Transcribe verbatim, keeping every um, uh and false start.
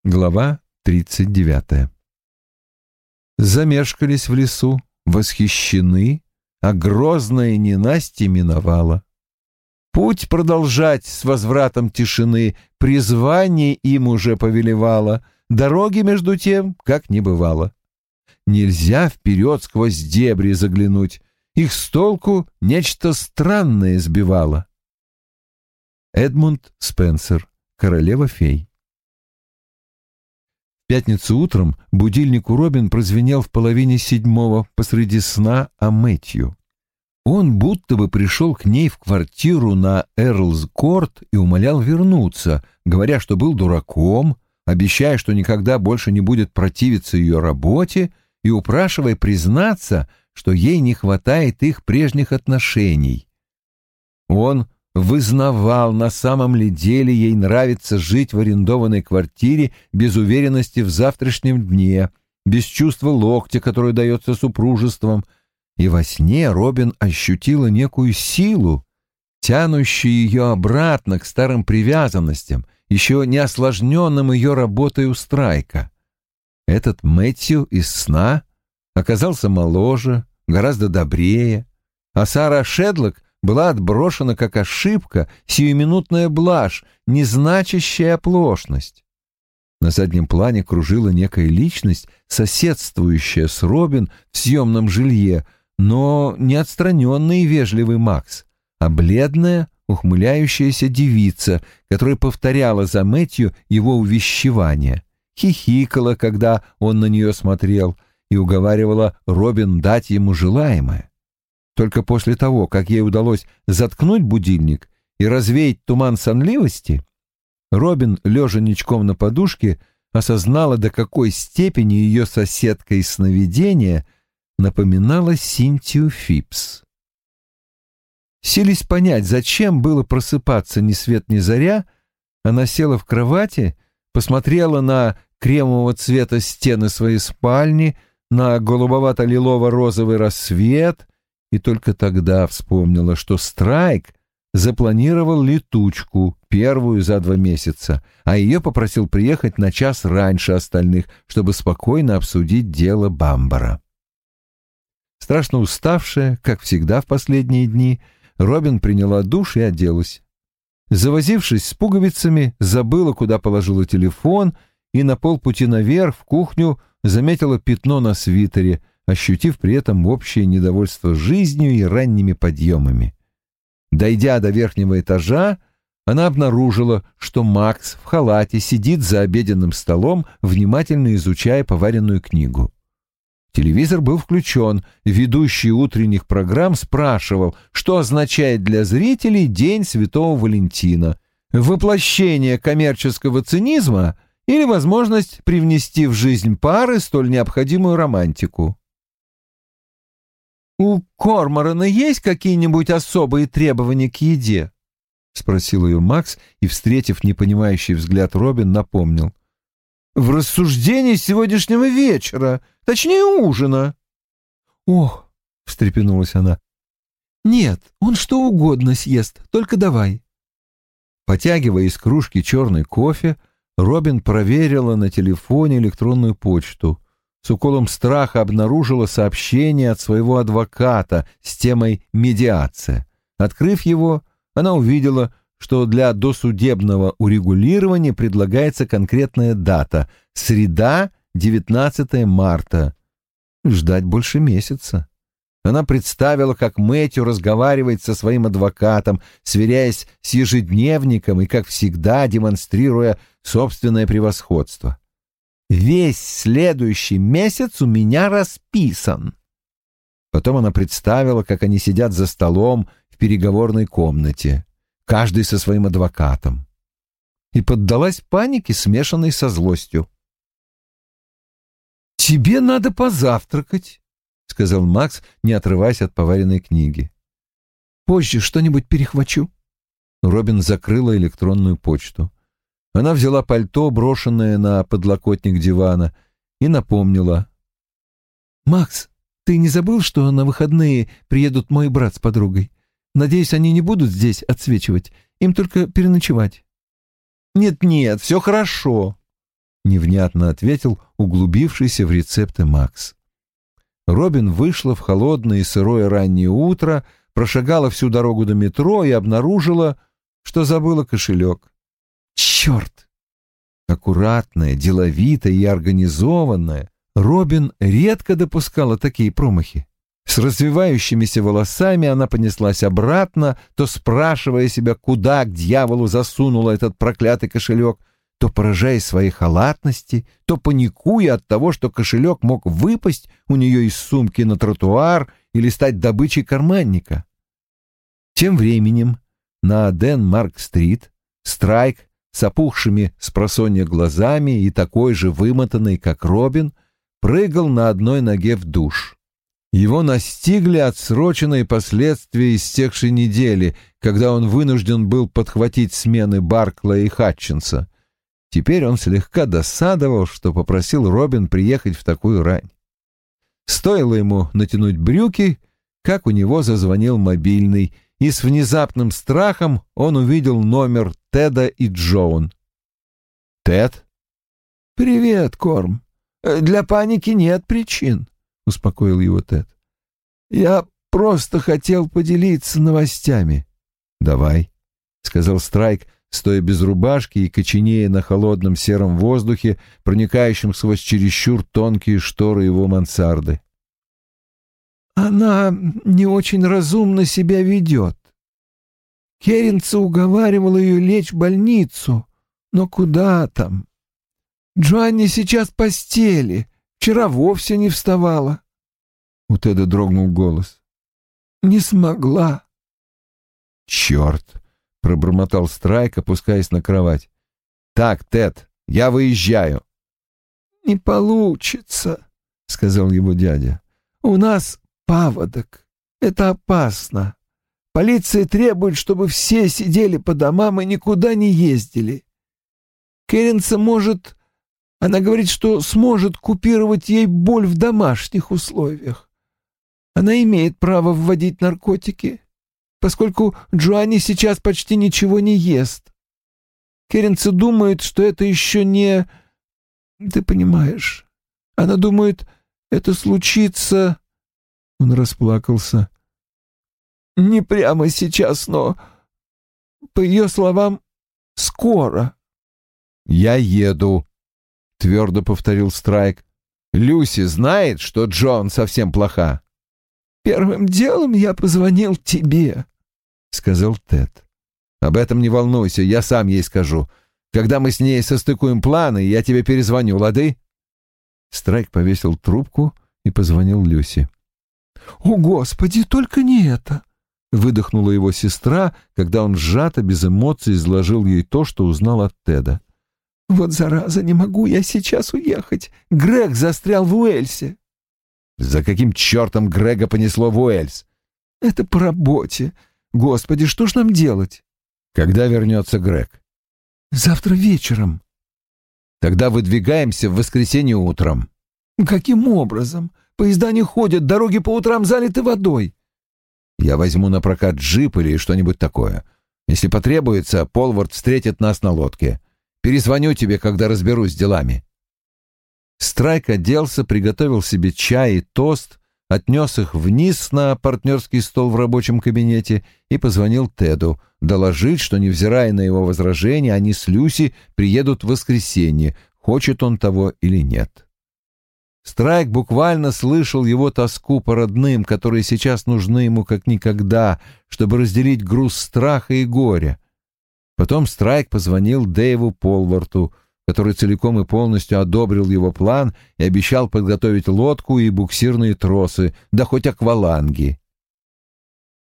Глава тридцать девятая. Замешкались в лесу, восхищены, а грозное ненастье миновало. Путь продолжать с возвратом тишины призвание им уже повелевало, дороги между тем, как не бывало. Нельзя вперед сквозь дебри заглянуть, их с толку нечто странное сбивало. Эдмунд Спенсер, «Королева фей». В пятницу утром будильник у Робин прозвенел в половине седьмого посреди сна о Мэтью. Он будто бы пришел к ней в квартиру на Эрлс-Корт и умолял вернуться, говоря, что был дураком, обещая, что никогда больше не будет противиться ее работе, и упрашивая признаться, что ей не хватает их прежних отношений. Он вызнавал, на самом ли деле ей нравится жить в арендованной квартире без уверенности в завтрашнем дне, без чувства локтя, которое дается супружеством, и во сне Робин ощутила некую силу, тянущую ее обратно к старым привязанностям, еще не осложненным ее работой у Страйка. Этот Мэтью из сна оказался моложе, гораздо добрее, а Сара Шедлок была отброшена как ошибка, сиюминутная блажь, незначащая оплошность. На заднем плане кружила некая личность, соседствующая с Робин в съемном жилье, но не отстраненный и вежливый Макс, а бледная, ухмыляющаяся девица, которая повторяла за Мэтью его увещевания, хихикала, когда он на нее смотрел, и уговаривала Робин дать ему желаемое. Только после того, как ей удалось заткнуть будильник и развеять туман сонливости, Робин, лежа ничком на подушке, осознала, до какой степени ее соседка из сновидения напоминала Синтию Фипс. Силясь понять, зачем было просыпаться ни свет ни заря, она села в кровати, посмотрела на кремового цвета стены своей спальни, на голубовато-лилово-розовый рассвет и только тогда вспомнила, что Страйк запланировал летучку, первую за два месяца, а ее попросил приехать на час раньше остальных, чтобы спокойно обсудить дело Бамбара. Страшно уставшая, как всегда в последние дни, Робин приняла душ и оделась. Завозившись с пуговицами, забыла, куда положила телефон, и на полпути наверх, в кухню, заметила пятно на свитере, ощутив при этом общее недовольство жизнью и ранними подъемами. Дойдя до верхнего этажа, она обнаружила, что Макс в халате сидит за обеденным столом, внимательно изучая поваренную книгу. Телевизор был включен, ведущий утренних программ спрашивал, что означает для зрителей День Святого Валентина, воплощение коммерческого цинизма или возможность привнести в жизнь пары столь необходимую романтику. «У Корморана есть какие-нибудь особые требования к еде?» — спросил ее Макс и, встретив непонимающий взгляд Робин, напомнил. «В рассуждении сегодняшнего вечера, точнее ужина». «Ох!» — встрепенулась она. «Нет, он что угодно съест, только давай». Потягивая из кружки черный кофе, Робин проверила на телефоне электронную почту. С уколом страха обнаружила сообщение от своего адвоката с темой «медиация». Открыв его, она увидела, что для досудебного урегулирования предлагается конкретная дата — среда, девятнадцатое марта. Ждать больше месяца. Она представила, как Мэтью разговаривает со своим адвокатом, сверяясь с ежедневником и, как всегда, демонстрируя собственное превосходство. «Весь следующий месяц у меня расписан». Потом она представила, как они сидят за столом в переговорной комнате, каждый со своим адвокатом, и поддалась панике, смешанной со злостью. «Тебе надо позавтракать», — сказал Макс, не отрываясь от поваренной книги. «Позже что-нибудь перехвачу». Робин закрыла электронную почту. Она взяла пальто, брошенное на подлокотник дивана, и напомнила. «Макс, ты не забыл, что на выходные приедут мой брат с подругой? Надеюсь, они не будут здесь отсвечивать, им только переночевать». «Нет-нет, все хорошо». невнятно ответил углубившийся в рецепты Макс. Робин вышла в холодное и сырое раннее утро, прошагала всю дорогу до метро и обнаружила, что забыла кошелек. Черт! Аккуратная, деловитая и организованная, Робин редко допускала такие промахи. С развивающимися волосами она понеслась обратно, то спрашивая себя, куда к дьяволу засунула этот проклятый кошелек, то поражаясь своей халатности, то паникуя от того, что кошелек мог выпасть у нее из сумки на тротуар или стать добычей карманника. Тем временем на Денмарк-стрит Страйк с опухшими спросонья глазами и такой же вымотанный, как Робин, прыгал на одной ноге в душ. Его настигли отсроченные последствия истекшей недели, когда он вынужден был подхватить смены Барклая и Хатчинса. Теперь он слегка досадовал, что попросил Робин приехать в такую рань. Стоило ему натянуть брюки, как у него зазвонил мобильный, и с внезапным страхом он увидел номер Теда и Джоун. «Тед?» «Привет, Корм. Для паники нет причин», — успокоил его Тед. «Я просто хотел поделиться новостями». «Давай», — сказал Страйк, стоя без рубашки и коченея на холодном сером воздухе, проникающем сквозь чересчур тонкие шторы его мансарды. «Она не очень разумно себя ведет. Керенца уговаривал ее лечь в больницу, но куда там? Джоанни сейчас в постели, вчера вовсе не вставала». У Теда дрогнул голос. «Не смогла». «Черт!» — пробормотал Страйк, опускаясь на кровать. «Так, Тед, я выезжаю». «Не получится», — сказал его дядя. «У нас паводок. Это опасно. Полиция требует, чтобы все сидели по домам и никуда не ездили. Керенца может... Она говорит, что сможет купировать ей боль в домашних условиях. Она имеет право вводить наркотики, поскольку Джоанни сейчас почти ничего не ест. Керенца думает, что это еще не... Ты понимаешь. Она думает, это случится...» Он расплакался. «Не прямо сейчас, но, по ее словам, скоро». «Я еду», — твердо повторил Страйк. «Люси знает, что Джон совсем плоха?» «Первым делом я позвонил тебе», — сказал Тед. «Об этом не волнуйся, я сам ей скажу. Когда мы с ней состыкуем планы, я тебе перезвоню, лады?» Страйк повесил трубку и позвонил Люси. «О, Господи, только не это!» — выдохнула его сестра, когда он сжато, без эмоций, изложил ей то, что узнал от Теда. «Вот зараза, не могу я сейчас уехать. Грег застрял в Уэльсе». «За каким чертом Грега понесло в Уэльс?» «Это по работе. Господи, что ж нам делать?» «Когда вернется Грег?» «Завтра вечером». «Тогда выдвигаемся в воскресенье утром». «Каким образом? Поезда не ходят, дороги по утрам залиты водой». «Я возьму на прокат джип или что-нибудь такое. Если потребуется, Полвард встретит нас на лодке. Перезвоню тебе, когда разберусь с делами». Страйк оделся, приготовил себе чай и тост, отнес их вниз на партнерский стол в рабочем кабинете и позвонил Теду, доложить, что, невзирая на его возражения, они с Люси приедут в воскресенье, хочет он того или нет. Страйк буквально слышал его тоску по родным, которые сейчас нужны ему как никогда, чтобы разделить груз страха и горя. Потом Страйк позвонил Дэйву Полварту, который целиком и полностью одобрил его план и обещал подготовить лодку и буксирные тросы, да хоть акваланги.